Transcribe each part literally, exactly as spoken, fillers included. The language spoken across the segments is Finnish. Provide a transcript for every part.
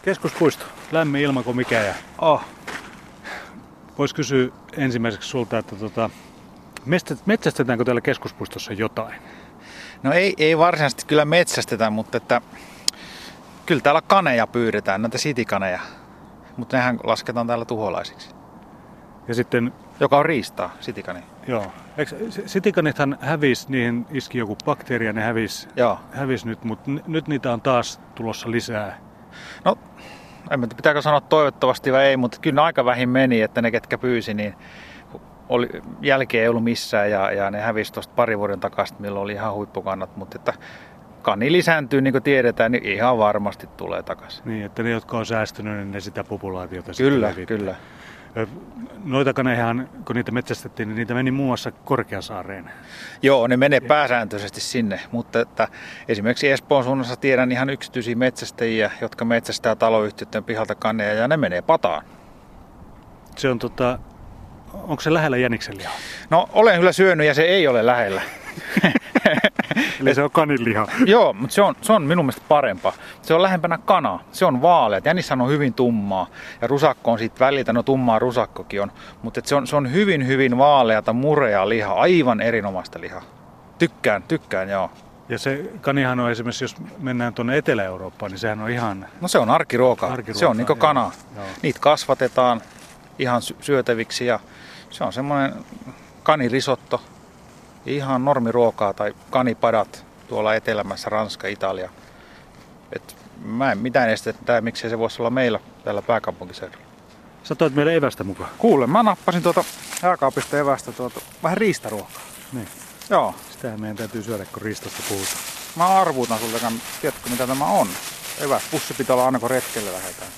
Keskuspuisto, lämmin ilma kuin mikä. Ja... Oh. Vois kysyä ensimmäiseksi sulta, että tota, metsästetäänkö täällä keskuspuistossa jotain? No ei, ei varsinaisesti kyllä metsästetä, mutta että kyllä täällä kaneja pyydetään, näitä sitikaneja. Mutta nehän lasketaan täällä tuholaisiksi. Ja sitten... Joka on riistaa, sitikani. Joo. Eikö, sitikanithan hävisi, niihin iski joku bakteeri ja ne hävisi, hävisi nyt, mutta n- nyt niitä on taas tulossa lisää. No, en tiedä pitääkö sanoa toivottavasti vai ei, mutta kyllä ne aika vähin meni, että ne ketkä pyysi, niin oli, jälkeen ei ollut missään ja, ja ne hävisi tuosta pari vuoden takaisin, milloin oli ihan huippukannat, mutta että kani lisääntyy, niin kuin tiedetään, niin ihan varmasti tulee takaisin. Niin, että ne, jotka on säästynyt, niin ne sitä populaatiota kyllä, sitten kyllä. Noita kanejahan, kun niitä metsästettiin, niin niitä meni muun muassa Korkeasaareen. Joo, ne menee pääsääntöisesti sinne, mutta että esimerkiksi Espoon suunnassa tiedän ihan yksityisiä metsästäjiä, jotka metsästää taloyhtiöiden pihalta kaneja ja ne menee pataan. Se on tota, onko se lähellä jäniksenlihaa? No olen kyllä syönyt ja se ei ole lähellä. Eli se on kaninliha. Joo, mutta se on, se on minun mielestä parempaa. Se on lähempänä kanaa. Se on vaalea. Jänissähän on hyvin tummaa. Ja rusakko on siitä väliltä. No tummaa rusakkokin on. Mutta se on, se on hyvin, hyvin vaaleata, murea liha. Aivan erinomaista lihaa. Tykkään, tykkään, joo. Ja se kanihan on esimerkiksi, jos mennään tuonne Etelä-Eurooppaan, niin sehän on ihan... No se on arkiruoka. arkiruoka se on niin kuin kana. Joo. Niitä kasvatetaan ihan syötäviksi ja se on semmoinen kanirisotto. Ihan normiruokaa tai kanipadat tuolla etelämässä, Ranska, Italia. Et mä en mitään estettä, miksei se voisi olla meillä täällä pääkaupunkiseudulla. Sä toit meille evästä mukaan. Kuule, mä nappasin tuota jääkaapista evästä tuota, vähän riistaruokaa. Niin. Joo. Sitähän meidän täytyy syödä, kun riistasta puhutaan. Mä arvuutan sulta, tiedätkö mitä tämä on? Eväspussi pitää olla aina kun retkelle lähdetään.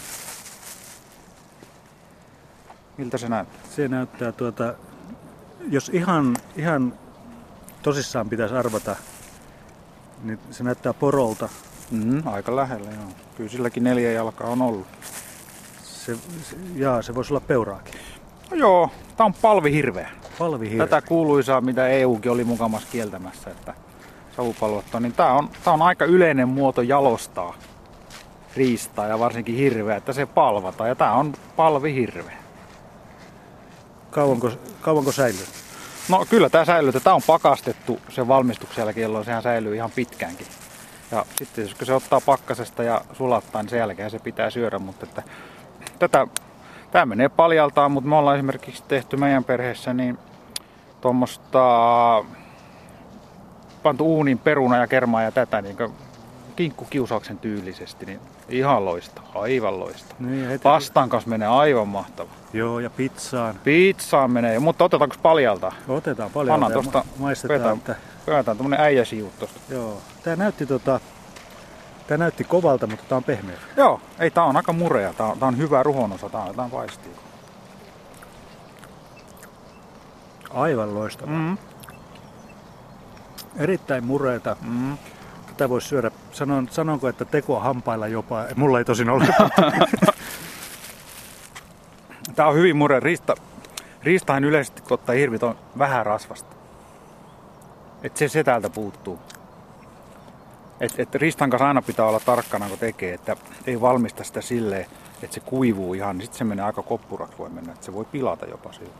Miltä se näyttää? Se näyttää tuota, jos ihan, ihan tosissaan pitäisi arvata, niin se näyttää porolta. Mm, aika lähellä, joo. Kyllä silläkin neljä jalkaa on ollut. Se, se, jaa, se voisi olla peuraakin. No joo, tää on palvihirveä. Palvihirveä. Tätä kuuluisaa, mitä E U:kin oli mukamassa kieltämässä, että savupalvotto, niin tää on, tää on aika yleinen muoto jalostaa riistaa ja varsinkin hirveä, että se palvataan. Ja tää on palvihirveä. Kauanko, kauanko säilyy? No kyllä tää säilyy. Tää on pakastettu sen valmistuksen jälkeen, jolloin sehän säilyy ihan pitkäänkin. Ja sitten jos se ottaa pakkasesta ja sulattaa, niin sen jälkeen se pitää syödä. Mutta että tätä, tää menee paljaltaan, mutta me ollaan esimerkiksi tehty meidän perheessä niin tuommoista pantu uunin peruna ja kermaa ja tätä niin kinkkukiusauksen tyylisesti. Niin ihan loistava, aivan loistava. Niin, heti... Pastan kanssa menee aivan mahtava. Joo, ja pizzaan. Pizzaan menee, mutta otetaanko paljalta? Otetaan paljalta. Annan tosta, maistetaan. Että... Pöytään tämmönen äijäsiivut tosta. Joo. Tää näytti, tota... Tää näytti kovalta, mutta tää on pehmeä. Joo, ei tää on aika murea. Tää on, tää on hyvä ruhonosa, tää on jotain paistia. Aivan loistavaa. Mm. Erittäin mureeta. Mm. Tätä voisi syödä. Sanon, sanonko, että tekoa hampailla jopa. Mulla ei tosin ole. Tää on hyvin mure. Riista, riistahan yleisesti kun ottaa hirvit on vähän rasvasta. Et se, se täältä puuttuu. Et, et riistan kanssa aina pitää olla tarkkana kun tekee, että ei valmista sitä silleen, että se kuivuu ihan, niin sitten se menee aika koppuraksi voi mennä, että se voi pilata jopa silloin.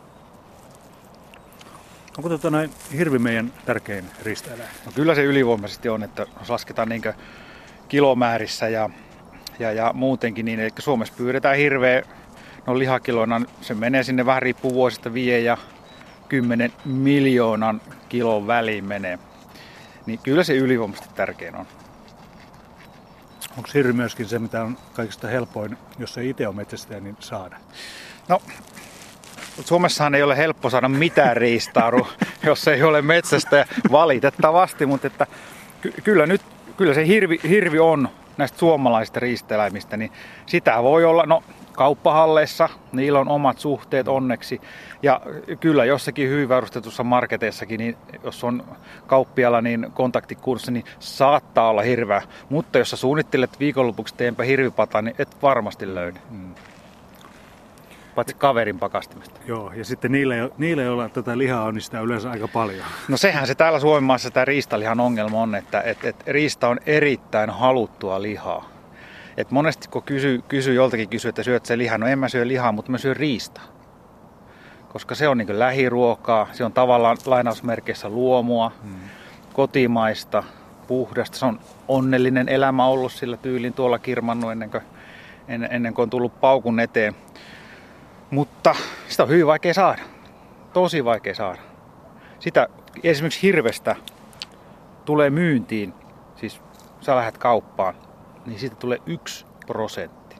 Onko tota noin hirvi meidän tärkein riistaeläin? No kyllä se ylivoimaisesti on, että jos lasketaan niinkö kilomäärissä ja, ja, ja muutenkin, niin eli Suomessa pyydetään hirveä, no lihakiloina, se menee sinne vähän riippuu vuosista vie ja kymmenen miljoonan kilon väliin menee. Niin kyllä se ylivoimaisesti tärkein on. Onko hirvi myöskin se, mitä on kaikista helpoin, jos ei itse ole metsästäjä, niin saada? No, Suomessahan ei ole helppo saada mitään riistaa, jos ei ole metsästäjä valitettavasti, mutta että ky- kyllä, nyt, kyllä se hirvi, hirvi on näistä suomalaisista riistaeläimistä, niin sitä voi olla, no kauppahalleissa, niillä on omat suhteet onneksi. Ja kyllä jossakin hyvin varustetussa marketeissakin, niin jos on kauppialla niin kontaktikurssi, niin saattaa olla hirveä. Mutta jos sä suunnittelet viikonlopuksi teenpä hirvipata, niin et varmasti löydä. Mm. Paitsi kaverin pakastimesta. Joo, ja sitten niille, niille joilla tätä lihaa on, niin sitä yleensä aika paljon. No sehän se täällä Suomen maassa tämä riistalihan ongelma on, että et, et riista on erittäin haluttua lihaa. Et monesti kun kysyy, kysyy joltakin kysyy, että syöt se lihaa, no en mä syö lihaa, mutta mä syön riistaa. Koska se on niin kuin lähiruokaa, se on tavallaan lainausmerkeissä luomua, hmm. kotimaista, puhdasta. Se on onnellinen elämä ollut sillä tyylin tuolla kirmannut ennen kuin, ennen, ennen kuin on tullut paukun eteen. Mutta sitä on hyvin vaikea saada. Tosi vaikea saada. Sitä esimerkiksi hirvestä tulee myyntiin, siis sä lähdet kauppaan, niin siitä tulee yksi prosentti.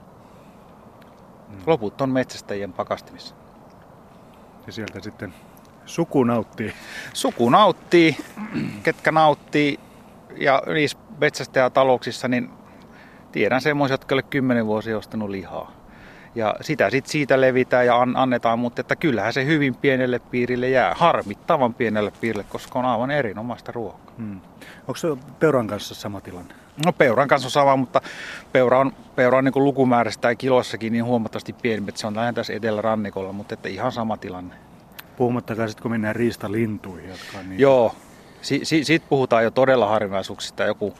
Hmm. Loput on metsästäjien pakastimissa. Ja sieltä sitten suku nauttii. Suku nauttii, ketkä nauttii. Ja niissä metsästäjätalouksissa niin tiedän semmoisia, jotka ole kymmenen vuosia ostanut lihaa. Ja sitä sitten siitä levitään ja annetaan, mutta että kyllähän se hyvin pienelle piirille jää. Harmittavan pienelle piirille, koska on aivan erinomaista ruokaa. Hmm. Onko se peuran kanssa sama tilanne? No peuran kanssa on sama, mutta peura on, peura on niin kuin lukumäärästä tai kilossakin niin huomattavasti pienempi, että se on lähinnä tässä etelärannikolla, mutta että ihan sama tilanne. Puhumattakaan sitten, kun mennään riistalintuihin, jotka on niin... Joo, si- si- siitä puhutaan jo todella harvinaisuuksista. Joku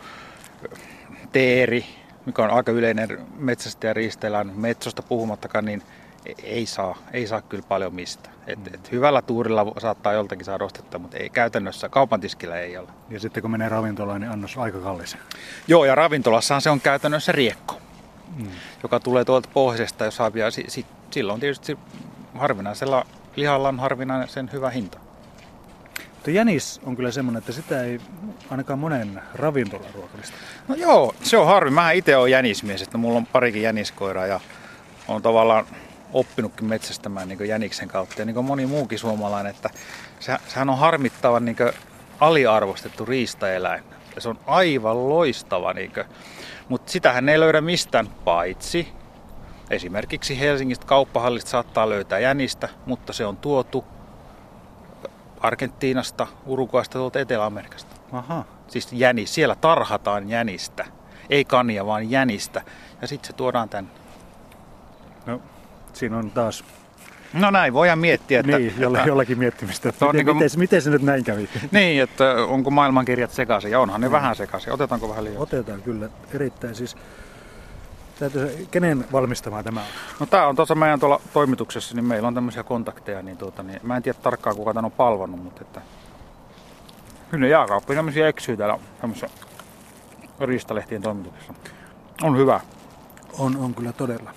teeri, mikä on aika yleinen metsästäjä riisteillään, metsosta puhumattakaan, niin ei saa, ei saa kyllä paljon mistä. Et, mm. et hyvällä tuurilla saattaa joltakin saada ostetta, mutta ei käytännössä, kaupan tiskillä ei ole. Ja sitten kun menee ravintolaan, niin annos aika kallis. Joo, ja ravintolassahan se on käytännössä riekko, mm. joka tulee tuolta pohjoisesta ja saa vielä, si- si- silloin tietysti harvinaisella lihalla on harvinaisen hyvä hinta. Mutta jänis on kyllä semmoinen, että sitä ei ainakaan monen ravintolaruokalista. No joo, se on harvi. Mä itse olen jänismies, että mulla on parikin jäniskoiraa ja on tavallaan oppinutkin metsästämään niin kuin jäniksen kautta. Ja niin kuin moni muukin suomalainen, että sehän on harmittavan niin kuin aliarvostettu riistaeläin. Ja se on aivan loistava. Niin kuin. Mutta sitähän ei löydä mistään paitsi. Esimerkiksi Helsingistä kauppahallista saattaa löytää jänistä, mutta se on tuotu Argentiinasta, Uruguaysta, tuolta Etelä-Amerikasta. Aha. Siis jänis, siellä tarhataan jänistä. Ei kania, vaan jänistä. Ja sitten se tuodaan tänne. No, siinä on taas... No näin, voidaan miettiä, että... Niin, jolla, että jollakin miettimistä, että miten, niin kuin, miten, miten se nyt näin kävi. Niin, että onko maailmankirjat sekaisin, ja onhan ne mm. vähän sekaisin. Otetaanko vähän liian? Otetaan kyllä, erittäin siis... Täytyy, kenen valmistamaa tämä on? No tää on tuossa meidän tuolla toimituksessa, niin meillä on tämmöisiä kontakteja, niin, tuota, niin mä en tiedä tarkkaan kuka tän on palvannut, mutta että... Kyllä ne jääkauppi, tämmöisiä eksyy täällä tämmöisessä riistalehtien toimituksessa. On hyvä. On, on kyllä todella.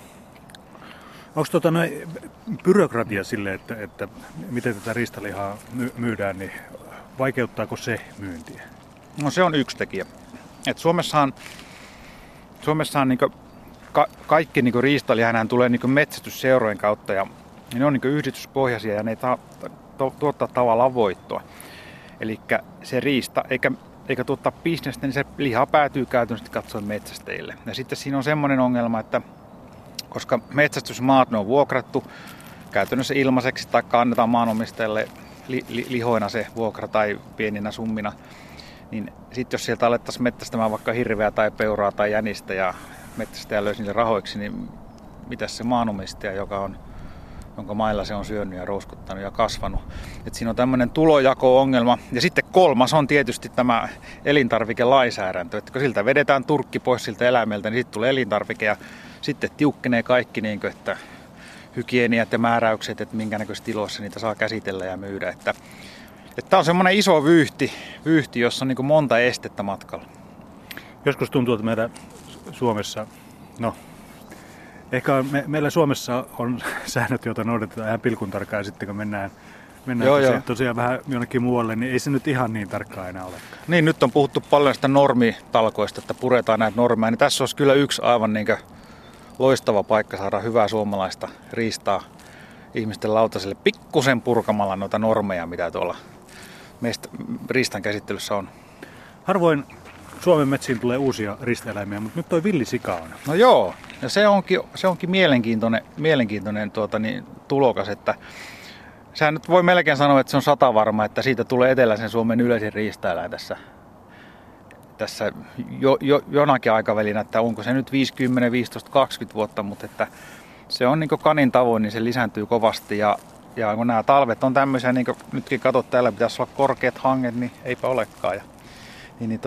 Onko tota noin byrokratia sille, että, että miten tätä riistalihaa myydään, niin vaikeuttaako se myyntiä? No se on yksi tekijä. Et Suomessahan, Suomessahan niinku ka, kaikki niinku riistalihanhän tulee niinku metsästysseurojen kautta ja ne on niinku yhdistyspohjaisia ja ne ta, to, tuottaa tavallaan voittoa. Eli se riista, eikä, eikä tuottaa bisnestä, niin se liha päätyy käytännössä katsoen metsästäjille. Ja sitten siinä on semmoinen ongelma, että koska metsästysmaat ne on vuokrattu käytännössä ilmaiseksi tai annetaan maanomistajalle li, li, lihoina se vuokra tai pieninä summina, niin sitten jos sieltä alettaisiin metsästämään vaikka hirveä tai peuraa tai jänistä ja metsästäjä löysi niille rahoiksi, niin mitäs se maanomistaja, joka on, jonka mailla se on syönyt ja rouskuttanut ja kasvanut. Et siinä on tämmöinen tulojako-ongelma. Ja sitten kolmas on tietysti tämä elintarvikelainsäädäntö. Että kun siltä vedetään turkki pois siltä eläimeltä, niin sitten tulee elintarvike ja sitten tiukkenee kaikki, niin kuin, että hygieniat ja määräykset, että minkä näköisissä tiloissa niitä saa käsitellä ja myydä. Että, että tämä on semmoinen iso vyyhti, vyyhti jossa on niin kuin monta estettä matkalla. Joskus tuntuu, että meillä Suomessa, no ehkä me, meillä Suomessa on säännöt, joita noudatetaan ihan pilkun tarkkaan ja sitten kun mennään, mennään joo, tosiaan, joo. tosiaan vähän jonnekin muualle, niin ei se nyt ihan niin tarkkaa enää ole. Niin, nyt on puhuttu paljon sitä normitalkoista, että puretaan näitä normeja, niin tässä olisi kyllä yksi aivan niin kuin loistava paikka saada hyvää suomalaista riistaa ihmisten lautaselle pikkusen purkamalla noita normeja, mitä tuolla meistä riistan käsittelyssä on. Harvoin Suomen metsiin tulee uusia riistaeläimiä, mutta nyt toi villisika on. No joo, ja se onkin, se onkin mielenkiintoinen, mielenkiintoinen tuota, niin, tulokas, että sehän nyt voi melkein sanoa, että se on satavarma, että siitä tulee eteläisen Suomen yleisin riistaeläin tässä, tässä jo, jo, jonakin aikavälinä, että onko se nyt viisikymmentä, viisitoista, kaksikymmentä vuotta, mutta että se on niin kuin kanin tavoin, niin se lisääntyy kovasti ja, ja kun nämä talvet on tämmöisiä, niin kuin nytkin katsot, täällä pitäisi olla korkeat hanget, niin eipä olekaan. Ja, niin, niin tota,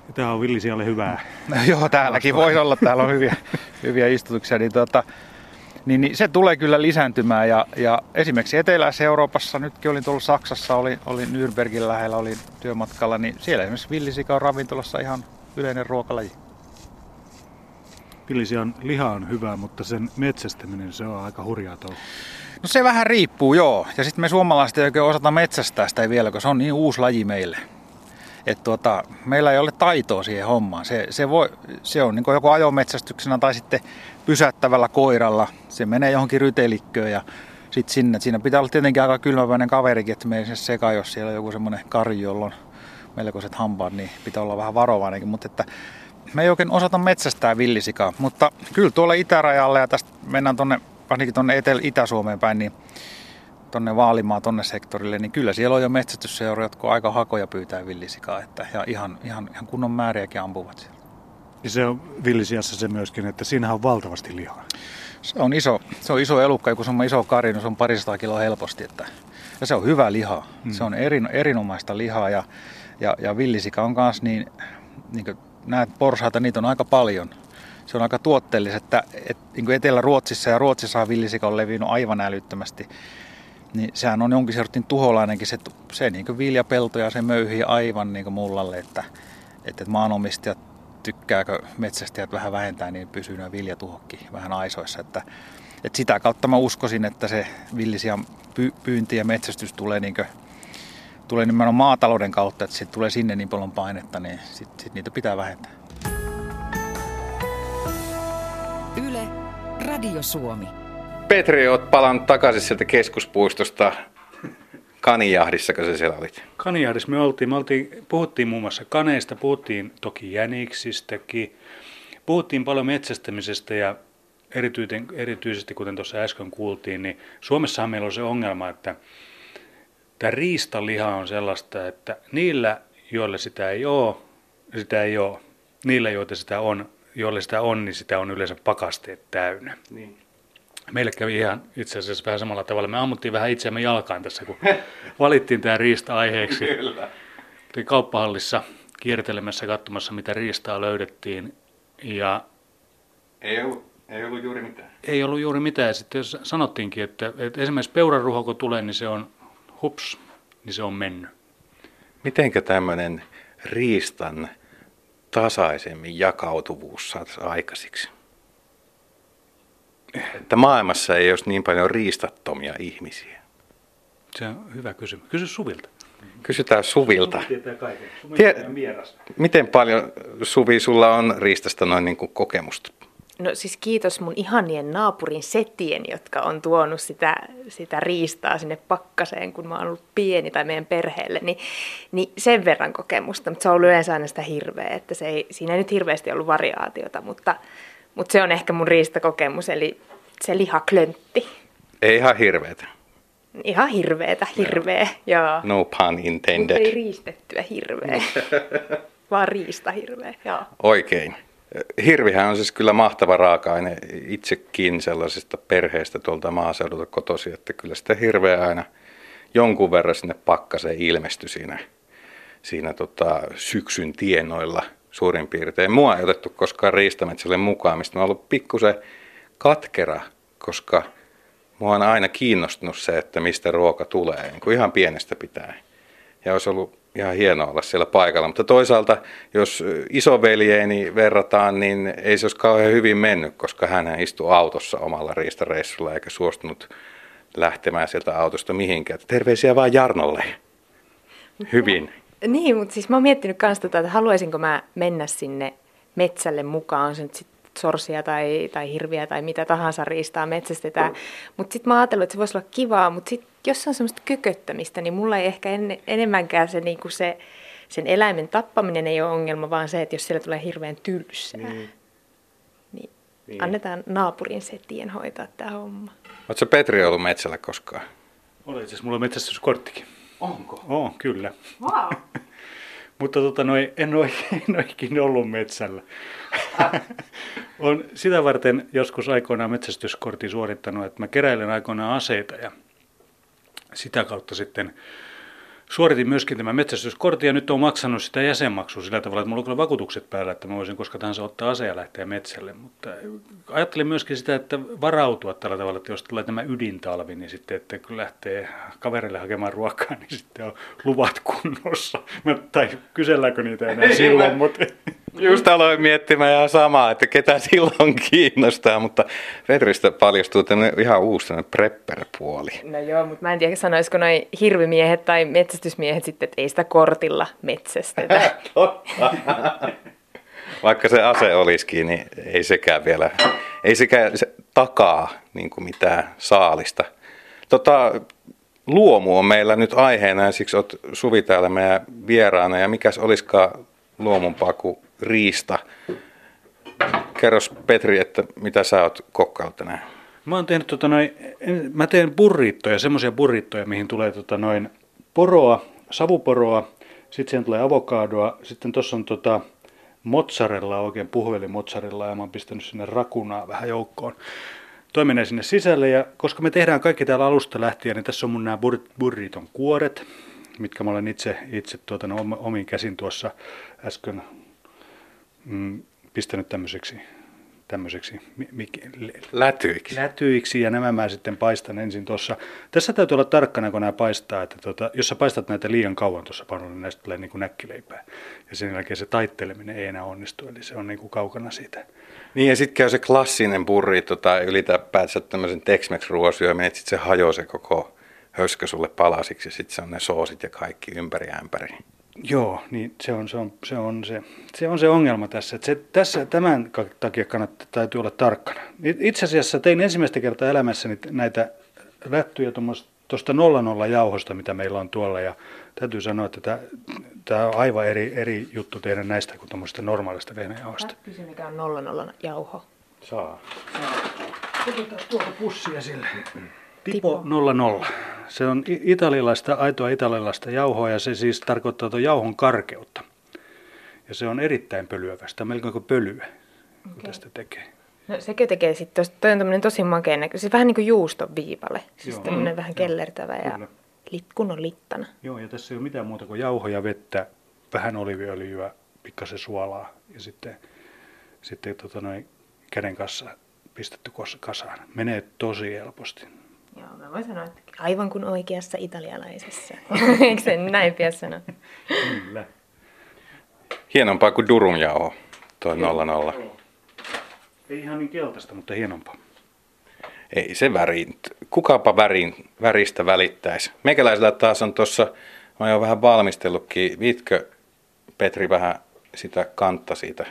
Tämä on villisialle hyvää. No, joo, täälläkin voi olla. Täällä on hyviä, hyviä istutuksia. Niin, tuota, niin, niin se tulee kyllä lisääntymään. Ja, ja esimerkiksi Eteläisessä Euroopassa, nytkin olin tuolla Saksassa, olin, olin Nürnbergin lähellä, olin työmatkalla, niin siellä esimerkiksi villisika on ravintolassa ihan yleinen ruokalaji. Villisian liha on hyvä, mutta sen metsästäminen se on aika hurjaa touhua. No se vähän riippuu, joo. Ja sitten me suomalaiset ei oikein osata metsästää sitä vielä, koska se on niin uusi laji meille. Että tuota, meillä ei ole taitoa siihen hommaan. Se, se, voi, se on niin kuin joku ajometsästyksenä tai sitten pysäyttävällä koiralla. Se menee johonkin rytelikköön ja sitten sinne. Siinä pitää olla tietenkin aika kylmäpäinen kaverikin, että me ei se seka, jos siellä on joku semmoinen karju, jolla on melkoiset hampaat, niin pitää olla vähän varovainenkin. Mutta että me ei oikein osata metsästää villisikaa. Mutta kyllä tuolla itärajalle ja tästä mennään tuonne, ainakin tuonne Etelä- Itä-Suomeen päin, niin tuonne Vaalimaa, tuonne sektorille, niin kyllä siellä on jo metsästysseuroja, jotka aika hakoja pyytää villisikaa, että, ja ihan, ihan, ihan kunnon määriäkin ampuvat siellä. Ja se on villisiassa se myöskin, että siinähän on valtavasti lihaa. Se on iso, se on iso elukka, ja kun se on iso kari, niin se on parisataa kiloa helposti. Että, ja se on hyvä liha, hmm. se on erin, erinomaista lihaa, ja, ja, ja villisika on kanssa niin, niin kuin näet porsaita, niitä on aika paljon. Se on aika tuotteellista, että, että niin kuin Etelä-Ruotsissa ja Ruotsissa villisika on levinnyt aivan älyttömästi. Niin sehän on jonkin sortin tuholainenkin, se, se niin kuin viljapelto ja se möyhii aivan niin kuin mullalle, että, että maanomistajat tykkääkö metsästäjät vähän vähentää, niin pysyy nämä viljatuhokki vähän aisoissa. Että, että sitä kautta mä uskoisin, että se villisian py, pyynti ja metsästys tulee, niin kuin, tulee nimenomaan maatalouden kautta, että sitten tulee sinne niin paljon painetta, niin sitten sit niitä pitää vähentää. Yle, Radio Suomi. Petri, oot palannut takaisin sieltä keskuspuistosta kanijahdissa, kun sä siellä olit? Kanijahdissa me oltiin. Me oltiin, puhuttiin muun muassa kaneista, puhuttiin toki jäniksistäkin, puhuttiin paljon metsästämisestä ja erityisesti, kuten tuossa äsken kuultiin, niin Suomessahan meillä on se ongelma, että tämä riistaliha on sellaista, että niillä, joille sitä ei ole, sitä ei ole. Niillä, joita sitä on, joille sitä on, niin sitä on yleensä pakasteet täynnä. Niin. Meille kävi ihan itse asiassa vähän samalla tavalla. Me ammuttiin vähän itseämme jalkaan tässä, kun valittiin tämä riista aiheeksi. Kyllä. Oltiin kauppahallissa kiertelemässä, katsomassa, mitä riistaa löydettiin. Ja ei ollut, ei ollut juuri mitään. Ei ollut juuri mitään. Ja sitten sanottiinkin, että, että esimerkiksi peuraruho, kun tulee, niin se on hups, niin se on mennyt. Mitenkä tämmöinen riistan tasaisemmin jakautuvuus saataisiin aikaisiksi? Että maailmassa ei olisi niin paljon riistattomia ihmisiä. Se on hyvä kysymys. Kysy Suvilta. Kysytään Suvilta. Suvi tietää kaiken. Suvi Tie- vieras. Miten paljon, Suvi, sulla on riistasta noin niin kuin kokemusta? No siis kiitos mun ihanien naapurin setien, jotka on tuonut sitä, sitä riistaa sinne pakkaseen, kun mä oon ollut pieni tai meidän perheelle, niin, niin sen verran kokemusta. Mutta se on ollut yleensä aina sitä hirveä, että se ei, siinä ei nyt hirveästi ollut variaatiota, mutta, mutta se on ehkä mun riistakokemus, eli se lihaklöntti. Ei ihan hirveetä. Ihan hirveetä, hirveä, joo. No pun intended. Mutta ei riistettyä hirveä, vaan riista hirveä, joo. Oikein. Hirvihän on siis kyllä mahtava raaka-aine itsekin sellaisesta perheestä tuolta maaseudulta kotoisin, että kyllä sitä hirveä aina jonkun verran sinne pakkaseen ilmestyi siinä, siinä tota syksyn tienoilla suurin piirtein. Mua ei otettu koskaan riistametsälle mukaan, mistä mä oon ollut pikkusen katkera, koska mua on aina kiinnostunut se, että mistä ruoka tulee, niin kuin ihan pienestä pitäen. Ja olisi ollut ihan hienoa olla siellä paikalla, mutta toisaalta jos isoveljeeni verrataan, niin ei se olisi kauhean hyvin mennyt, koska hän istui autossa omalla riistareissulla eikä suostunut lähtemään sieltä autosta mihinkään. Terveisiä vaan Jarnolle. Hyvin. Niin, mutta siis mä oon miettinyt myös tota, että haluaisinko mä mennä sinne metsälle mukaan, on se nyt sitten sorsia tai, tai hirviä tai mitä tahansa riistaa metsästetään. Mutta sitten mä ajattelin, että se voisi olla kivaa, mutta sitten jos on semmoista kököttämistä, niin mulla ei ehkä en, enemmänkään se, niinku se, sen eläimen tappaminen ei ole ongelma, vaan se, että jos siellä tulee hirveän tylsää, niin, niin, niin annetaan naapurin setien hoitaa tämä homma. Oletko Petri ollut metsällä koskaan? Oli itse asiassa, mulla on metsästyskorttikin. Onko? Oo, kyllä. Wow. Mutta tota, no, en ole ikinä ollut metsällä. Olen sitä varten joskus aikoinaan metsästyskortin suorittanut, että mä keräilen aikoinaan aseita ja sitä kautta sitten suoritin myöskin tämän metsästyskortin ja nyt olen maksanut sitä jäsenmaksua sillä tavalla, että mulla on kyllä vakuutukset päällä, että mä voisin koska tahansa ottaa aseen ja lähteä metsälle. Mutta ajattelin myöskin sitä, että varautua tällä tavalla, että jos tulee tämä ydintalvi, niin sitten, että kun lähtee kaverille hakemaan ruokaa, niin sitten on luvat kunnossa. Mä, tai kyselläänkö niitä enää silloin, mutta... Just aloin miettimään ihan samaa, että ketä silloin kiinnostaa, mutta Petristä paljastuu ihan uusi prepper-puoli. No joo, mutta mä en tiedä sanoisiko noi hirvimiehet tai metsästysmiehet sitten, että ei sitä kortilla metsästetä. Vaikka se ase olisikin, niin ei sekään vielä, ei sekään se takaa niin kuin mitään saalista. Tota, luomu on meillä nyt aiheena ja siksi olet Suvi täällä meidän vieraana ja mikäs olisikaan luomumpaa kuin riista. Kerros Petri, että mitä sä oot kokkaillut tänään? Mä oon tehnyt tota noin, mä teen burrittoja, semmoisia burrittoja, mihin tulee tota noin poroa, savuporoa, sitten siihen tulee avokadoa, sitten tuossa on tota mozzarella, oikein puhvelimozzarella ja mä oon pistänyt sinne rakunaa vähän joukkoon. Toi menee sinne sisälle ja koska me tehdään kaikki täällä alusta lähtien, niin tässä on mun nämä bur- burriton kuoret, mitkä mä olen itse, itse tuota, no, omin käsin tuossa äsken mm, pistänyt tämmöiseksi, tämmöiseksi mi, mi, lätyiksi. lätyiksi ja nämä mä sitten paistan ensin tuossa. Tässä täytyy olla tarkkana, kun nämä paistaa, että tuota, jos sä paistat näitä liian kauan tuossa panolla, niin näistä tulee niin kuin näkkileipää. Ja sen jälkeen se taitteleminen ei enää onnistu, eli se on niin kuin kaukana siitä. Niin ja sitten käy se klassinen burrito tai ylipäätänsä tämmöisen Tex-Mex-ruoan syöminen, että sitten se hajoaa se koko höskö sulle palasiksi ja sitten se on ne soosit ja kaikki ympäri ämpäri. Joo, niin se on se, on, se, on se, se, on se ongelma tässä. Että se, tässä tämän takia kannattaa, täytyy olla tarkkana. Itse asiassa tein ensimmäistä kertaa elämässäni näitä lättyjä tuosta nolla nolla jauhosta, mitä meillä on tuolla. Ja täytyy sanoa, että tämä, tämä on aivan eri, eri juttu tehdä näistä kuin tuommoista normaalista vehnäjauhosta. Kysy, mikä on nolla nolla jauho. Saa. Otetaan tuolta pussia sille. Tipo nolla nolla. Se on italialaista, aitoa italialaista jauhoa ja se siis tarkoittaa tuon jauhon karkeutta. Ja se on erittäin pölyävästä, melkein kuin pölyä, kun okay. tästä tekee. No sekö tekee sitten, toi on tämmöinen tosi makea näkö, siis vähän niin kuin juuston viipale. Siis Joo. tämmöinen mm. vähän kellertävä ja lit, kunnon littana. Joo, ja tässä ei ole mitään muuta kuin jauhoja, vettä, vähän oliiviöljyä, pikkasen suolaa ja sitten, sitten tota noin, käden kanssa pistetty kasaan. Menee tosi helposti. Joo, mä voin sanoa, että aivan kuin oikeassa italialaisessa. Eikö se näin pian sanoa? Kyllä. Hienompaa kuin durunjauho, tuo nolla nolla. Ei ihan niin keltaista, mutta hienompaa. Ei se värin. Kukapa värin, väristä välittäisi. Meikäläisellä taas on tuossa, mä oon jo vähän valmistellutkin. Viitkö Petri vähän sitä kantta siitä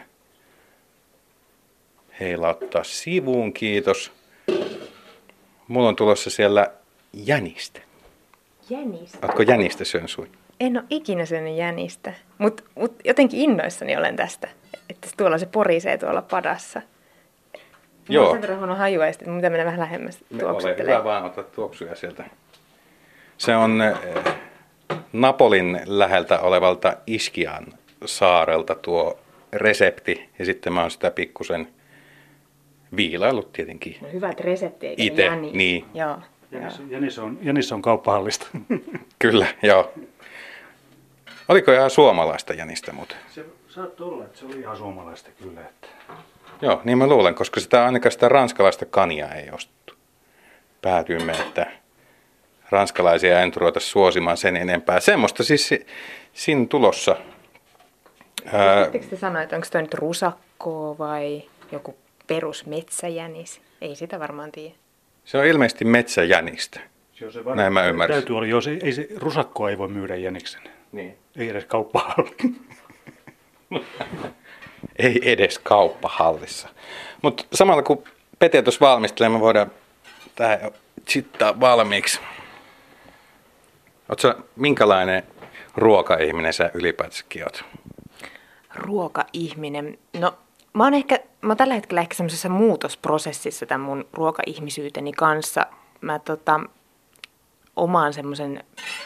heilauttaa sivuun, kiitos. Mulla on tulossa siellä jänistä. Jänistä? Ootko jänistä syönyt? En ole ikinä syönyt jänistä, mutta mut jotenkin innoissani olen tästä, että tuolla se porisee tuolla padassa. Joo. Mulla on sen verran huono haju, että mun pitää mennä vähän lähemmäs tuoksuttelemaan. Hyvä vaan ottaa tuoksuja sieltä. Se on äh, Napolin läheltä olevalta Iskian saarelta tuo resepti ja sitten mä oon sitä pikkusen viilaillut tietenkin. No hyvät resepti, eikä Ite, jänis. Niin. Joo. Jänis, jänis, on, jänis on kauppahallista. Kyllä, joo. Oliko ihan suomalaista jänistä muuten? Se saattoi olla, että se oli ihan suomalaista kyllä. Että... Joo, niin mä luulen, koska sitä ainakaan sitä ranskalaista kania ei ostettu. Päätyimme, että ranskalaisia en ruveta suosimaan sen enempää. Semmoista siis siinä tulossa. Voisitteko te sanoa, että onko toi nyt rusakkoa vai joku perusmetsäjänis? Ei sitä varmaan tiedä. Se on ilmeisesti metsäjänistä. Se on se varmaan. Näin mä ymmärsin. Täytyy olla, jos ei, ei se, rusakkoa ei voi myydä jäniksen. Niin. Ei edes kauppahallissa. Ei edes kauppahallissa. Mutta samalla kun Pete tuossa valmistelee, me voidaan tähän chittaa valmiiksi. Oletko minkälainen ruokaihminen sä ylipäätänsäkin oot? Ruokaihminen? No mä oon, ehkä, mä oon tällä hetkellä ehkä semmoisessa muutosprosessissa tämän mun ruokaihmisyyteni kanssa. Mä tota, omaan semmoisen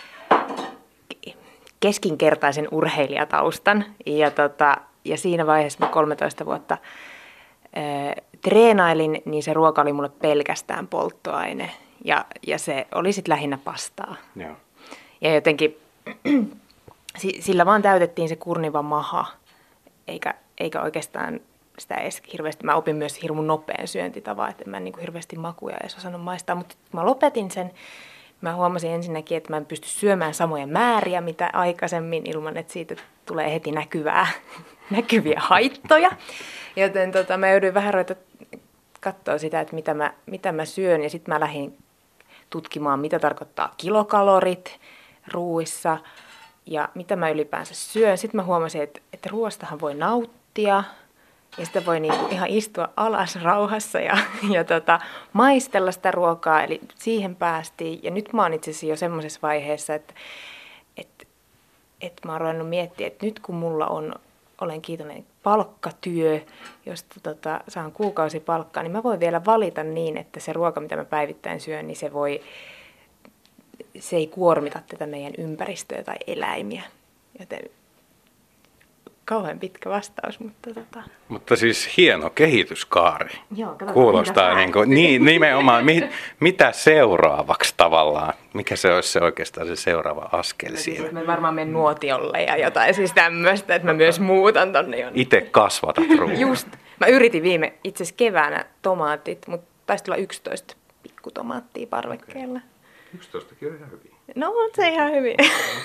keskinkertaisen urheilijataustan ja, tota, ja siinä vaiheessa mä kolmetoista vuotta ää, treenailin, niin se ruoka oli mulle pelkästään polttoaine ja, ja se oli sitten lähinnä pastaa. Joo. Ja jotenkin sillä vaan täytettiin se kurniva maha, eikä, eikä oikeastaan sitä edes hirveästi. Mä opin myös hirmun nopean syöntitavaa, että mä en niin kuin hirveästi makuja edes osannut maistaa, mutta kun mä lopetin sen, mä huomasin ensinnäkin, että mä en pysty syömään samoja määriä, mitä aikaisemmin, ilman että siitä tulee heti näkyvää, näkyviä haittoja. Joten tota, mä jouduin vähän ruveta katsoa sitä, että mitä mä, mitä mä syön, ja sitten mä lähdin tutkimaan, mitä tarkoittaa kilokalorit ruuissa, ja mitä mä ylipäänsä syön. Sitten mä huomasin, että, että ruoastahan voi nauttia, ja sitä voi niinku ihan istua alas rauhassa ja, ja tota, maistella sitä ruokaa, eli siihen päästiin. Ja nyt mä oon itse asiassa jo semmoisessa vaiheessa, että, että, että mä oon ruvennut miettiä, että nyt kun mulla on, olen kiitollinen palkkatyö, josta tota, saan kuukausipalkkaa, niin mä voin vielä valita niin, että se ruoka, mitä mä päivittäin syön, niin se, voi, se ei kuormita tätä meidän ympäristöä tai eläimiä. Joten kauhean pitkä vastaus, mutta tota... Mutta siis hieno kehityskaari. Joo, kuulostaa niin kuin, niin, nimenomaan, mi, mitä seuraavaksi tavallaan, mikä se olisi se oikeastaan se seuraava askel siinä? Mä varmaan menen nuotiolle ja jotain siis tämmöistä, että mä myös muutan tonne jonnekin. Itse kasvatat ruoan. Just. Mä yritin viime itse asiassa keväänä tomaatit, mutta taisi tulla yksitoista pikkutomaattia parvekkeella. yksitoistakin on ihan hyvin. No, on se ihan hyvin.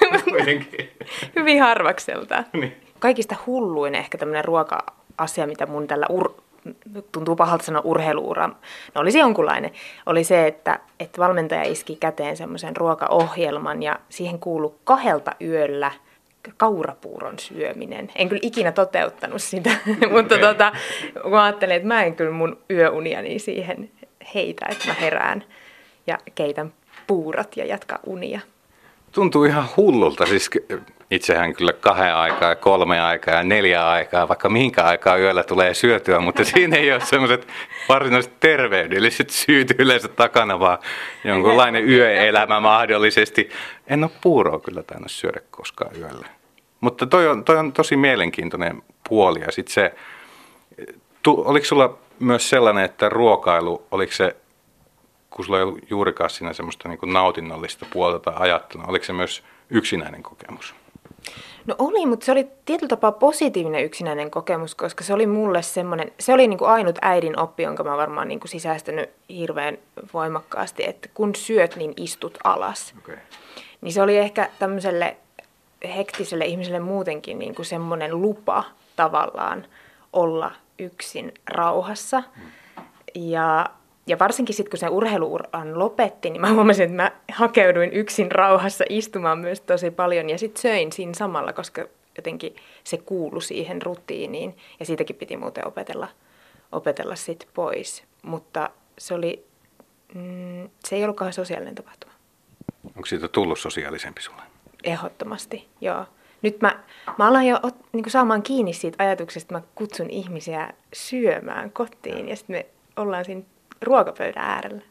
Hyvin harvakselta. Niin. Kaikista hulluin ehkä tämmöinen ruoka-asia, mitä mun tällä ur- tuntuu pahalta sanoa urheiluura, no olisi jonkunlainen, oli se, että, että valmentaja iski käteen semmoisen ruokaohjelman ja siihen kuului kahdelta yöllä kaurapuuron syöminen. En kyllä ikinä toteuttanut sitä, mutta okay. tota, kun mä ajattelin, että mä en kyllä mun yöuniani siihen heitä, että mä herään ja keitän puurot ja jatkaa unia. Tuntuu ihan hullulta, siis itsehän kyllä kahden aikaa ja kolme aikaa ja neljä aikaa, vaikka mihinkä aikaa yöllä tulee syötyä, mutta siinä ei ole sellaiset varsinaiset terveydelliset syyt yleensä takana, vaan jonkunlainen yöelämä mahdollisesti. En ole puuroa kyllä tainnut syödä koskaan yöllä. Mutta toi on, toi on tosi mielenkiintoinen puoli. Ja sit se, tu, oliko sulla myös sellainen, että ruokailu, oliko se, kun sulla ei ollut juurikaan siinä semmoista niin kuin nautinnollista puolta tai ajattelua, oliko se myös yksinäinen kokemus? No oli, mutta se oli tietyllä tapaa positiivinen yksinäinen kokemus, koska se oli mulle semmoinen, se oli niin kuin ainut äidin oppi, jonka mä varmaan niin kuin sisäistänyt hirveän voimakkaasti, että kun syöt, niin istut alas. Okay. Niin se oli ehkä tämmöiselle hektiselle ihmiselle muutenkin niin kuin semmoinen lupa tavallaan olla yksin rauhassa. Hmm. Ja Ja varsinkin sitten, kun se urheiluuran lopetti, niin mä huomasin, että mä hakeuduin yksin rauhassa istumaan myös tosi paljon. Ja sitten söin siinä samalla, koska jotenkin se kuului siihen rutiiniin. Ja siitäkin piti muuten opetella, opetella sitten pois. Mutta se, oli, mm, se ei ollutkaan sosiaalinen tapahtuma. Onko siitä tullut sosiaalisempi sulle? Ehdottomasti, joo. Nyt mä, mä alan jo niin kuin saamaan kiinni siitä ajatuksesta, että mä kutsun ihmisiä syömään kotiin. Ja sitten me ollaan siinä ruokapöydän äärellä.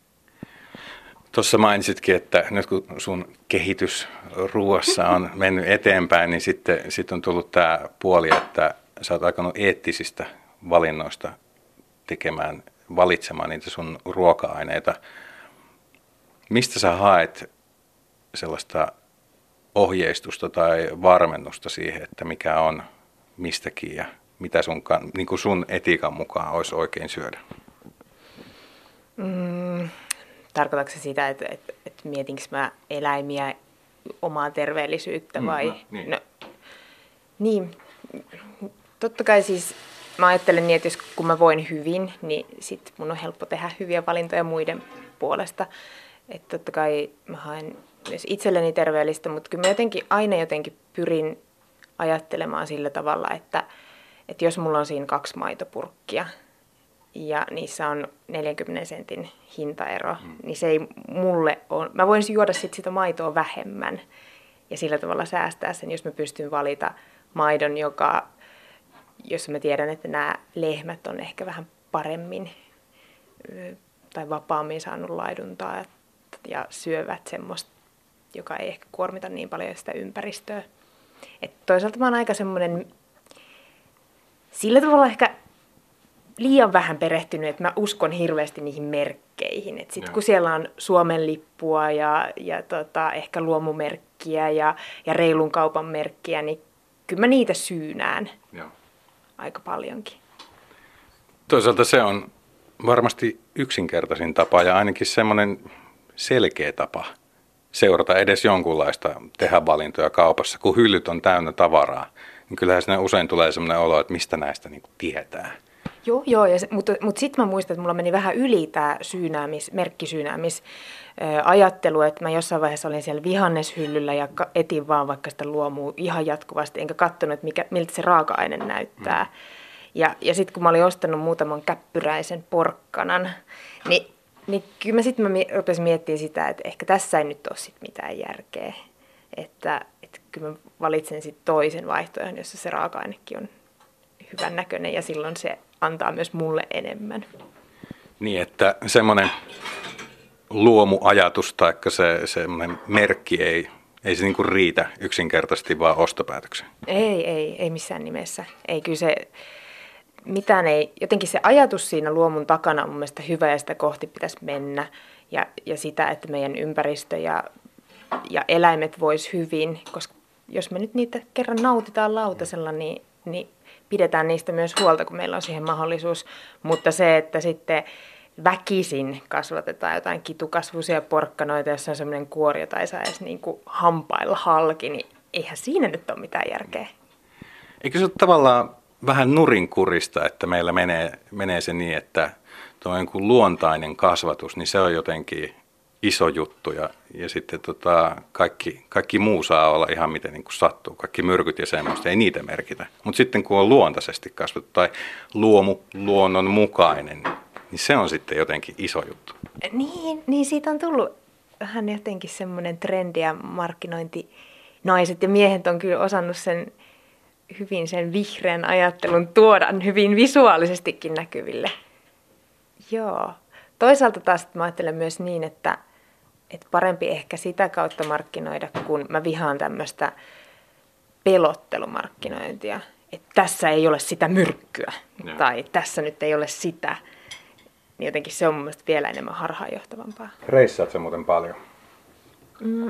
Tuossa mainitsitkin, että nyt kun sun kehitys ruoassa on mennyt eteenpäin, niin sitten, sitten on tullut tämä puoli, että sä oot alkanut eettisistä valinnoista tekemään, valitsemaan niitä sun ruoka-aineita. Mistä sä haet sellaista ohjeistusta tai varmennusta siihen, että mikä on mistäkin ja mitä sun, niin kuin sun etiikan mukaan olisi oikein syödä? Mm, tarkoitatko se sitä, että, että, että mietinkö mä eläimiä, omaa terveellisyyttä vai? Mm, niin. No, niin, totta kai siis mä ajattelen niin, että jos, kun mä voin hyvin, niin sit mun on helppo tehdä hyviä valintoja muiden puolesta. Että totta kai mä haen myös itselleni terveellistä, mutta kyllä mä jotenkin aina jotenkin pyrin ajattelemaan sillä tavalla, että, että jos mulla on siinä kaksi maitopurkkia, ja niissä on neljänkymmenen sentin hintaero, mm. niin se ei mulle ole. Mä voin juoda sit sitä maitoa vähemmän ja sillä tavalla säästää sen, jos mä pystyn valita maidon, joka, jos mä tiedän, että nämä lehmät on ehkä vähän paremmin tai vapaammin saanut laiduntaa ja syövät semmoista, joka ei ehkä kuormita niin paljon sitä ympäristöä. Et toisaalta mä oon aika semmoinen, sillä tavalla ehkä liian vähän perehtynyt, että mä uskon hirveästi niihin merkkeihin. Et sit kun siellä on Suomen lippua ja, ja tota, ehkä luomumerkkiä ja, ja reilun kaupan merkkiä, niin kyllä mä niitä syynään Joo. aika paljonkin. Toisaalta se on varmasti yksinkertaisin tapa ja ainakin semmoinen selkeä tapa seurata edes jonkunlaista, tehdä valintoja kaupassa. Kun hyllyt on täynnä tavaraa, niin kyllähän siinä usein tulee semmoinen olo, että mistä näistä niin kuin tietää. Joo, joo ja se, mutta, mutta sitten mä muistan, että mulla meni vähän yli tämä syynäämis, merkkisyynäämis ajattelu, että mä jossain vaiheessa olin siellä vihanneshyllyllä ja etin vaan vaikka sitä luomua ihan jatkuvasti, enkä katsonut, että mikä, miltä se raaka-aine näyttää. Mm. Ja, ja sitten kun mä olin ostanut muutaman käppyräisen porkkanan, niin, niin kyllä mä sitten rupesin miettimään sitä, että ehkä tässä ei nyt ole sit mitään järkeä. Että, että kyllä mä valitsen sitten toisen vaihtoehdon, jossa se raaka-ainekin on hyvän näköinen ja silloin se antaa myös mulle enemmän. Niin, että semmoinen luomuajatus tai se semmoinen merkki ei, ei se niinku riitä yksinkertaisesti vaan ostopäätökseen. Ei, ei, ei missään nimessä. Ei kyllä se, mitään ei, jotenkin se ajatus siinä luomun takana on mun mielestä hyvä ja sitä kohti pitäisi mennä. Ja, ja sitä, että meidän ympäristö ja, ja eläimet vois hyvin, koska jos me nyt niitä kerran nautitaan lautasella, niin, niin pidetään niistä myös huolta, kun meillä on siihen mahdollisuus. Mutta se, että sitten väkisin kasvatetaan jotain kitukasvuisia porkkanoita, jossa on semmoinen kuori, jota ei saa edes niin kuin hampailla halki, niin eihän siinä nyt ole mitään järkeä. Eikö se ole tavallaan vähän nurinkurista, että meillä menee, menee se niin, että tuo joku luontainen kasvatus, niin se on jotenkin iso juttu ja, ja sitten tota, kaikki, kaikki muu saa olla ihan miten niin kuin sattuu. Kaikki myrkyt ja semmoista, ei niitä merkitä. Mutta sitten kun on luontaisesti kasvattu tai luomu, luonnon mukainen, niin se on sitten jotenkin iso juttu. Niin, niin siitä on tullut vähän jotenkin semmoinen trendi ja markkinointinaiset ja miehet on kyllä osannut sen hyvin sen vihreän ajattelun tuoda hyvin visuaalisestikin näkyville. Joo. Toisaalta taas mä ajattelen myös niin, että, että parempi ehkä sitä kautta markkinoida, kun mä vihaan tämmöistä pelottelumarkkinointia. Että tässä ei ole sitä myrkkyä ja. Tai tässä nyt ei ole sitä. Niin jotenkin se on mun mielestä vielä enemmän harhaanjohtavampaa. Reissaat sä muuten paljon? Mm.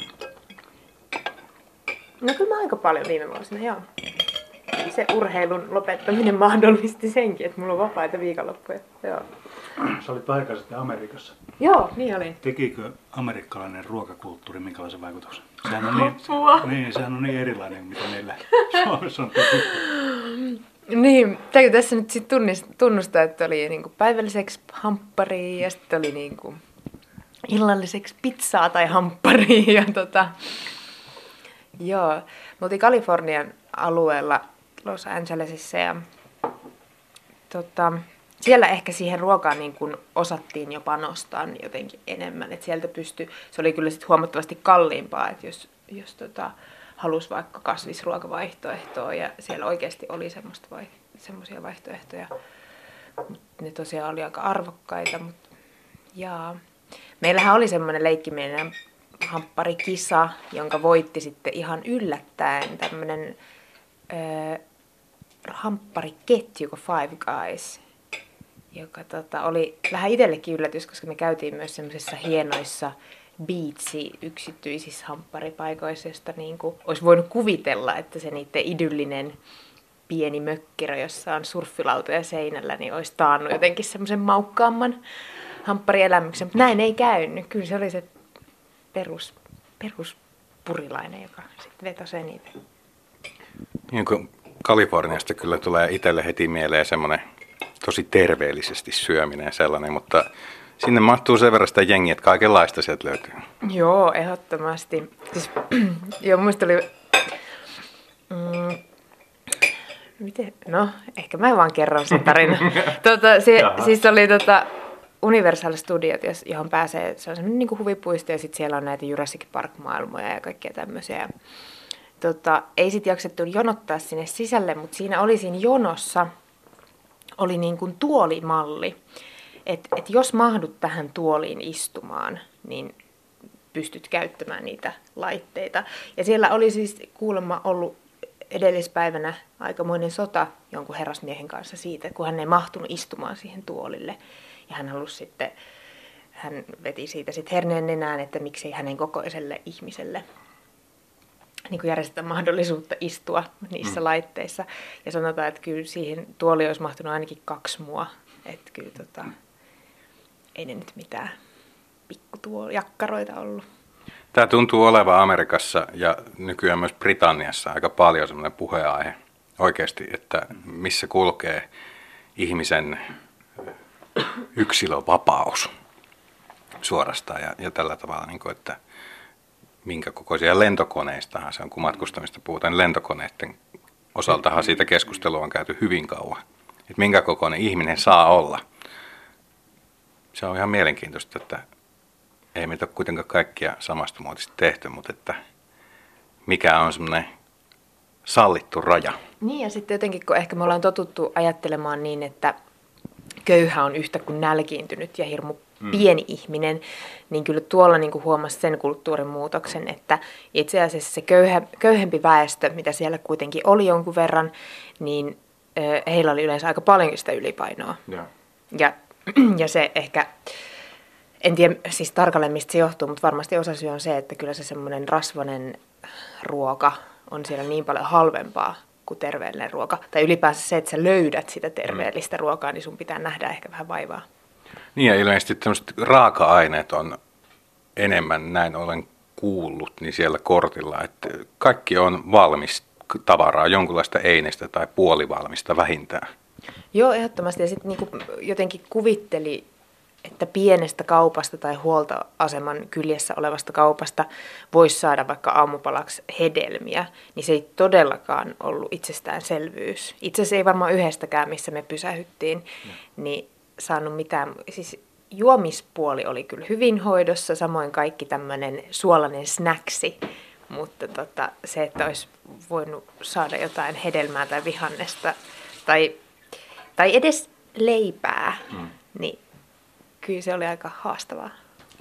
No kyllä mä aika paljon viime vuosina, joo. Se urheilun lopettaminen mahdollisti senkin, että mulla on vapaita viikonloppuja. Joo. Sä olit vähän aikaa sitten Amerikassa. Joo, niin oli. Tekikö amerikkalainen ruokakulttuuri minkälaisen vaikutuksen? Sehän on niin, niin, sehän on niin erilainen kuin mitä meillä Suomessa on tekikö. Niin, täytyy tässä nyt sitten tunnustaa, että oli niinku päivälliseksi hampparia ja sitten oli niinku illalliseksi pizzaa tai hampparia. Ja tota, joo, me oltiin Kalifornian alueella Los Angelesissa ja tota, siellä ehkä siihen ruokaan niin kun osattiin jo panostaa jotenkin enemmän. Et sieltä pystyi, se oli kyllä sit huomattavasti kalliimpaa, että jos, jos tota, halusi vaikka kasvisruokavaihtoehtoa ja siellä oikeasti oli semmoista vai, semmoisia vaihtoehtoja. Mut ne tosiaan oli aika arvokkaita. Mut, jaa. Meillähän oli semmoinen leikkimielinen hampparikisa, jonka voitti sitten ihan yllättäen tämmöinen öö, hamppariketju kuin Five Guys, joka tota, oli vähän itsellekin yllätys, koska me käytiin myös semmoisissa hienoissa beatsi yksityisissä hampparipaikoissa, josta niin kuin olisi voinut kuvitella, että se niiden idyllinen pieni mökkirö, jossa on surffilautoja seinällä, niin olisi taannut jotenkin semmoisen maukkaamman hampparielämyksen. Mutta näin ei käynyt. Kyllä se oli se perus, peruspurilainen, joka sitten vetosi eniten. Niin kuin Kaliforniasta kyllä tulee itselle heti mieleen semmoinen tosi terveellisesti syöminen sellainen, mutta sinne mahtuu sen verran sitä jengiä, että kaikenlaista sieltä löytyy. Joo, ehdottomasti. Siis, joo, mun mielestä oli... Mm, miten? No, ehkä mä vaan kerron sen tarinan. tota, se, siis oli tota, Universal Studiot, johon pääsee, se on semmoinen niin kuin huvipuisto ja sitten siellä on näitä Jurassic Park-maailmoja ja kaikkea tämmöisiä. Tota, ei sitten jaksettu jonottaa sinne sisälle, mutta siinä oli siinä jonossa oli niin kuin tuolimalli. Että et jos mahdut tähän tuoliin istumaan, niin pystyt käyttämään niitä laitteita. Ja siellä oli siis kuulemma ollut edellispäivänä aikamoinen sota jonkun herrasmiehen kanssa siitä, kun hän ei mahtunut istumaan siihen tuolille. Ja hän halusi sitten, hän veti siitä sitten herneen nenään, että miksei hänen kokoiselle ihmiselle niin kuin järjestetään mahdollisuutta istua niissä mm. laitteissa. Ja sanotaan, että kyllä siihen tuoli olisi mahtunut ainakin kaksi mua. Että kyllä tota, ei ne nyt mitään pikkujakkaroita ollut. Tämä tuntuu olevan Amerikassa ja nykyään myös Britanniassa aika paljon semmoinen puheenaihe oikeasti, että missä kulkee ihmisen yksilövapaus suorastaan ja, ja tällä tavalla, niin kuin, että minkä kokoisia lentokoneistahan se on, kun matkustamista puhutaan, lentokoneiden osaltahan siitä keskustelua on käyty hyvin kauan, että minkä kokoinen ihminen saa olla. Se on ihan mielenkiintoista, että ei meitä ole kuitenkaan kaikkia samasta muotista tehty, mutta että mikä on semmoinen sallittu raja. Niin ja sitten jotenkin, kun ehkä me ollaan totuttu ajattelemaan niin, että köyhä on yhtä kuin nälkiintynyt ja hirmu pieni mm. ihminen, niin kyllä tuolla niin kuin huomasi sen kulttuurin muutoksen, että itse asiassa se köyhä, köyhempi väestö, mitä siellä kuitenkin oli jonkun verran, niin äh, heillä oli yleensä aika paljon sitä ylipainoa. Ja, ja, ja se ehkä, en tiedä siis tarkalleen mistä se johtuu, mutta varmasti osasyy on se, että kyllä se semmoinen rasvainen ruoka on siellä niin paljon halvempaa kuin terveellinen ruoka. Tai ylipäänsä se, että sä löydät sitä terveellistä mm. ruokaa, niin sun pitää nähdä ehkä vähän vaivaa. Niin ja ilmeisesti tämmöiset raaka-aineet on enemmän, näin olen kuullut, niin siellä kortilla, että kaikki on valmis tavaraa, jonkunlaista einestä tai puolivalmista vähintään. Joo, ehdottomasti. Ja sitten niinku jotenkin kuvitteli, että pienestä kaupasta tai huoltoaseman kyljessä olevasta kaupasta voisi saada vaikka aamupalaksi hedelmiä, niin se ei todellakaan ollut itsestäänselvyys. Itse asiassa ei varmaan yhdestäkään, missä me pysähyttiin, no. niin saanut mitään. Siis juomispuoli oli kyllä hyvin hoidossa, samoin kaikki tämmöinen suolainen snacksi, mutta tota, se, että olisi voinut saada jotain hedelmää tai vihannesta tai, tai edes leipää, mm. niin kyllä se oli aika haastavaa.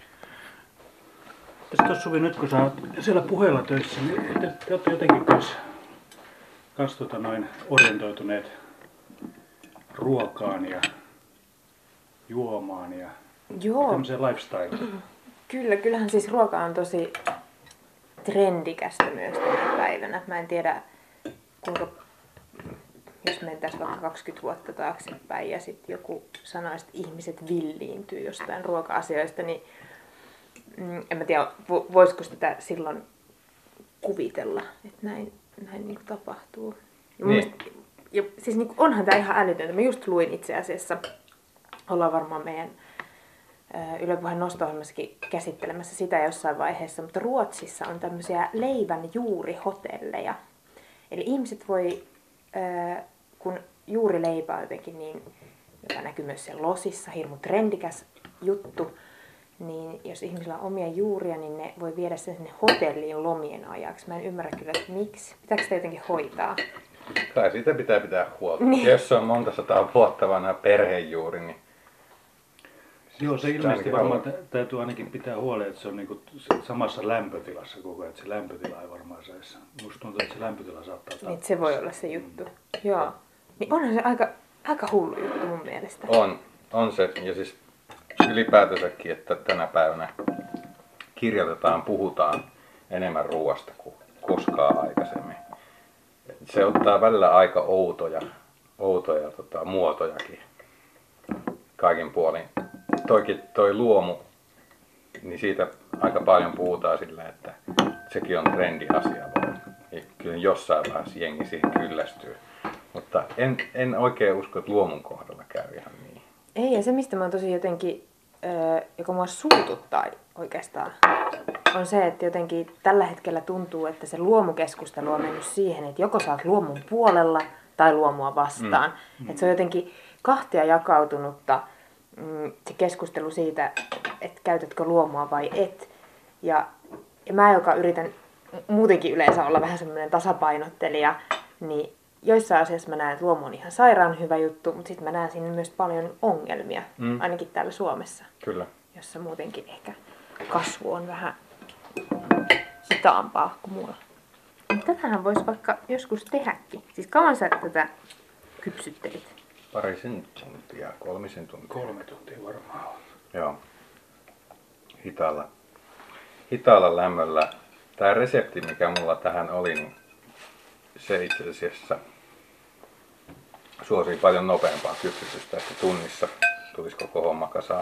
Sitten Suvi, nyt kun sä oot siellä puheella töissä, niin te, te olette jotenkin kanssa, kans, tota noin, orientoituneet ruokaan ja juomaan ja Joo. tämmöiseen lifestyleen. Kyllä, kyllähän siis ruoka on tosi trendikästä myös tänä päivänä. Mä en tiedä, kuinka, jos mentäisiin vaikka kaksikymmentä vuotta taaksepäin ja sitten joku sanoisi, että ihmiset villiintyy jostain ruoka-asioista, niin mm, en mä tiedä, voisiko sitä silloin kuvitella, että näin, näin niin kuin tapahtuu. Ja niin. Mielestä, ja siis niin kuin onhan tämä ihan älytöntä. Mä just luin itse asiassa, ollaan varmaan meidän Yle Puheen nosto-ohjelmassakin käsittelemässä sitä jossain vaiheessa, mutta Ruotsissa on tämmöisiä leivän juurihotelleja. Eli ihmiset voi, kun juurileipä on jotenkin niin, joka näkyy myös siellä losissa, hirmu trendikäs juttu, niin jos ihmisillä on omia juuria, niin ne voi viedä sen sinne hotelliin lomien ajaksi. Mä en ymmärrä kyllä, että miksi. Pitääkö sitä jotenkin hoitaa? Kai siitä pitää pitää huolta. Niin. Jos se on monta sataa vuotta vanha perhejuuri, niin joo, se ilmeisesti varmaan täytyy ainakin pitää huolta, että se on niinku samassa lämpötilassa koko ajan, että se lämpötila ei varmaan saisi. Musta tuntuu, että se lämpötila saattaa tappaa. Niin, se voi olla se juttu. Mm. Joo. Niin onhan se aika, aika hullu juttu mun mielestä. On, on se. Ja siis ylipäätänsäkin, että tänä päivänä kirjoitetaan, puhutaan enemmän ruoasta kuin koskaan aikaisemmin. Se ottaa välillä aika outoja, outoja tota, muotojakin kaikin puolin. Toikin toi luomu, niin siitä aika paljon puhutaan sillä, että sekin on trendiasia. Ja kyllä jossain vaiheessa jengi siihen kyllästyy. Mutta en, en oikein usko, että luomun kohdalla käy ihan niin. Ei, ja se mistä mä oon tosi jotenkin, joka mua suututtaa oikeastaan, on se, että jotenkin tällä hetkellä tuntuu, että se luomukeskustelu on mennyt siihen, että joko sä oot luomun puolella tai luomua vastaan. Mm. Että se on jotenkin kahtia jakautunutta se keskustelu siitä, että käytätkö luomua vai et. Ja, ja mä, joka yritän muutenkin yleensä olla vähän semmoinen tasapainottelija, niin joissain asiassa mä näen, että luomu on ihan sairaan hyvä juttu, mutta sitten mä näen siinä myös paljon ongelmia, mm. ainakin täällä Suomessa. Kyllä. Jossa muutenkin ehkä kasvu on vähän hitaampaa kuin muualla. mutta tätähän voisi vaikka joskus tehdäkin. Siis kauan sä tätä kypsyttelit? Parisen tuntia, kolmisen tuntia. Kolme tuntia varmaan on. Joo. Hitaalla, hitaalla lämmöllä. Tämä resepti, mikä mulla tähän oli, niin se itse asiassa suosii paljon nopeampaa kypsytystä, että tunnissa tulisi koko homma kasaan.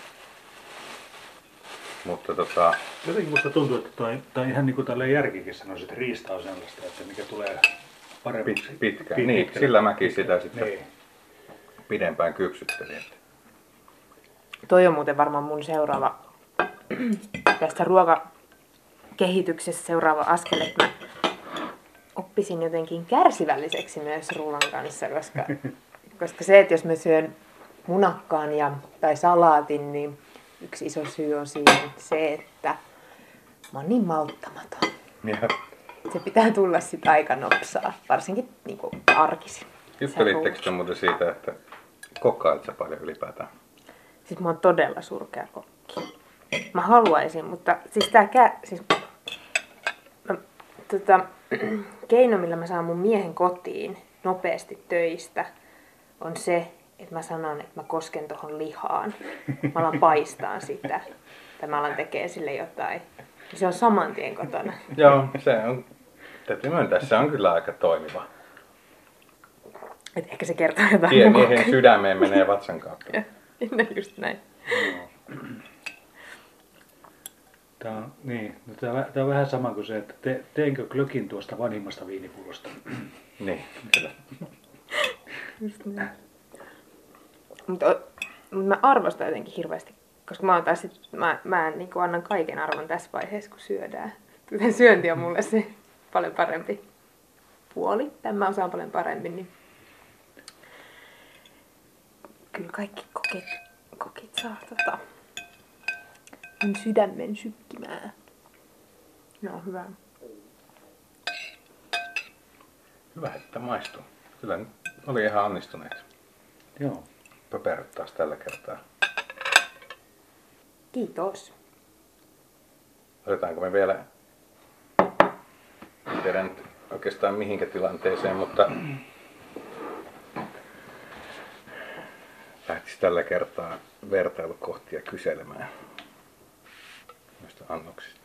Mutta tota... Jotenkin musta tuntuu, että toi, tai ihan niin kuin tälleen järkikin sanoisi, että riista on sellaista, että mikä tulee paremmaksi. Pit, pitkään. Pit, niin, sillä mäkin sitä sitten niin. pidempään kypsyttelin. Toi on muuten varmaan mun seuraava tästä ruokakehityksestä seuraava askel, että mä oppisin jotenkin kärsivälliseksi myös ruoan kanssa, koska, koska se, että jos mä syön munakkaan ja, tai salaatin, niin yksi iso syy on siinä se, että mä oon niin malttamaton. Ja. Se pitää tulla sit aika nopsaa, varsinkin niin kuin arkisin. Juttelittekö te muuten siitä, että kokkailet sä paljon ylipäätään? Siis mä oon todella surkea kokki. Mä haluaisin, mutta siis tää kä... Siis, mä, tota, keino, millä mä saan mun miehen kotiin nopeasti töistä, on se, että mä sanon, että mä kosken tohon lihaan. Mä alan paistaa sitä. Tai mä alan tekee sille jotain. Se on saman tien kotona. Joo, se on, täytyy myöntää, se on kyllä aika toimiva. Et ehkä se kertoo jotain Tie mun miehen sydämeen menee vatsan kautta. No just näin. Tää on, niin, no tää, on, tää on vähän sama kuin se, että te, teenkö glökin tuosta vanhimmasta viinipullosta. Niin, kyllä. Just näin. Mutta mut mä arvostan jotenkin hirveästi, koska mä, oon taas sit, mä, mä niin annan kaiken arvon tässä vaiheessa, kun syödään. Joten syönti on mulle se paljon parempi puoli. Tämän mä osaan paljon paremmin. Niin kyllä kaikki kokit, kokit saa tota, mun sydämen sykkimään. No hyvä. Hyvä, että maistuu. Kyllä nyt oli ihan onnistuneet. Joo. Pöperöt taas tällä kertaa. Kiitos. Otetaanko me vielä, en tiedä nyt oikeastaan mihinkä tilanteeseen, mutta lähtisi tällä kertaa vertailukohtia kyselemään noista annoksista.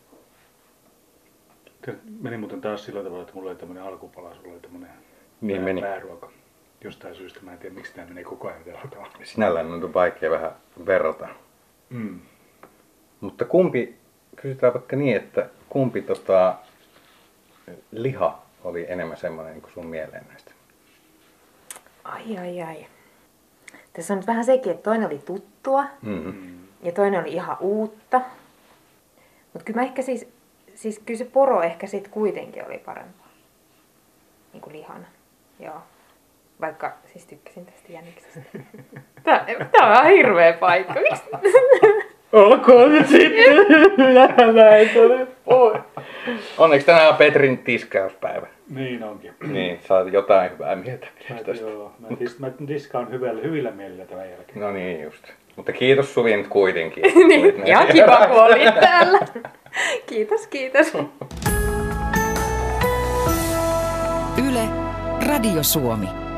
Meni muuten taas sillä tavalla, että mulla oli tämmönen alkupala, sulla oli tämmönen Niin meni. pääruoka. Jostain syystä mä en tiedä, miksi tää menee koko ajan tällä tavalla. Sinällään on vaikea vähän verrata. Mm. Mutta kumpi, kysytään vaikka niin, että kumpi tota, liha oli enemmän semmoinen niin kuin sun mieleen näistä? Ai ai ai. Tässä on nyt vähän sekin, että toinen oli tuttua Mm-hmm. ja toinen oli ihan uutta. Mutta kyllä mä ehkä siis, siis kyllä se poro ehkä sit kuitenkin oli parempaa. Niin kuin lihana. Joo. Vaikka siis tykkäsin tästä jäniksestä. Tää, tää on ihan hirveä paikka. Miksi? Olkoon nyt sitten. Mä en tule pois. Onneksi tänään on Petrin tiskauspäivä. Niin onkin. Niin, saat jotain hyvää mieltä Mä, tästä. joo, mä, tis, mä diskaan hyvällä, hyvillä mielillä tämän jälkeen. No niin just. Mutta kiitos Suvi nyt kuitenkin. Niin, ihan kiva kun olit täällä. Kiitos, kiitos. Yle, Radio Suomi.